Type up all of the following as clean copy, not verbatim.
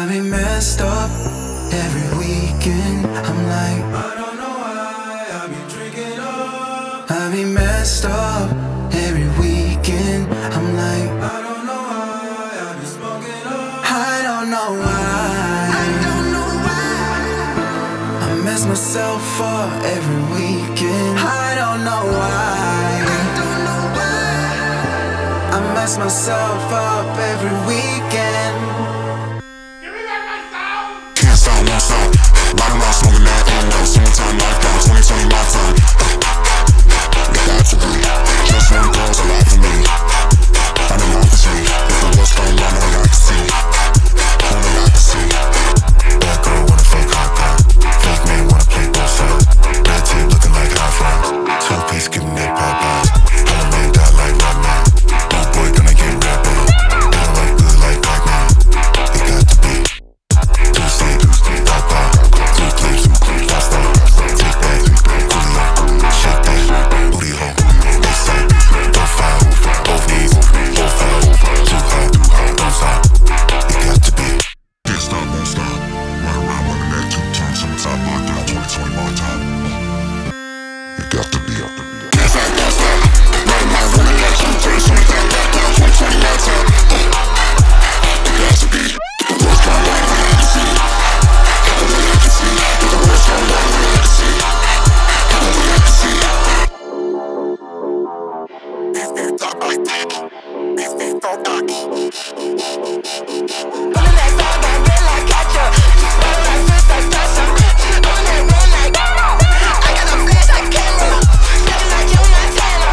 I be messed up every weekend. I'm like, I don't know why I be drinking up. I be messed up every weekend. I'm like, I don't know why I be smoking up. I don't know why. I don't know why. I mess myself up every weekend. I don't know why. I don't know why. I mess myself up every weekend. Can't stop, won't stop. Riding around smoking that no. Summertime lockdown, 2020 my time. You got to be. Just one girl's alive for me. Finding out for me. If the world's going wrong, only I can see. Only I can see. Bad girl wanna fake hot guy. Fake man wanna play both sides. Red tape looking like hot fries. Two-piece giving it Popeyes. All a man die like Rodman. No boy gonna get rapping. They don't like good like Pac-Man. It got to be. Tuesday, Papa, two clips, pasta, take that, Julio, shake that, booty hole, A-side, go foul, both knees, both foul, too hot, don't stop, it got to be. Can't stop, won't stop, ride around running that two-time, summertime lockdown, 2020 my time. It got to be. Can't stop, won't stop, ride around running that two-time, summertime lockdown, 2020 my time. It got to be. The world's gone wrong, only I can see. Only I can see. The world's gone wrong, only I can see. Only I can see. Talk like that. Talk like Pulling that song down red like ketchup. Smell like fish like ketchup. On that run like I got a flash like camera. Looking like you, Montana.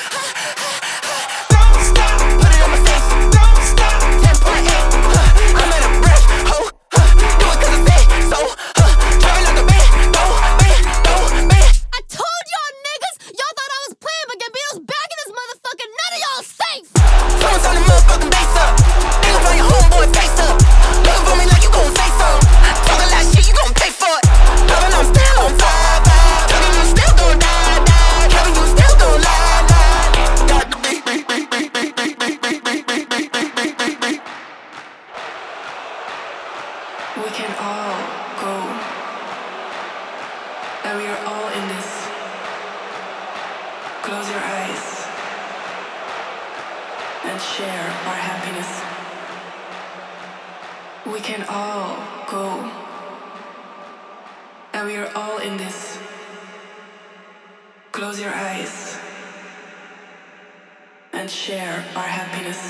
Don't stop, put it on my face. Don't stop, 10.8. I'm in a rush, ho. Do it 'cause I say so. Driving like a man. I told y'all niggas, y'all thought I was playing, but Gambino's back in this motherfucker. None of y'all safe. Someone turn the motherfucking bass up. Ain't gon' find your homeboy face up. Looking for me like you gon' say so. Talking that shit, you gon' pay for it. Loving, I'm still on fire. Talking, you still gon' die. Kevin, you still gon' lie. got to be. We can all go, and we are all in this. Close your eyes and share our happiness. We can all go, and we are all in this. Close your eyes and share our happiness.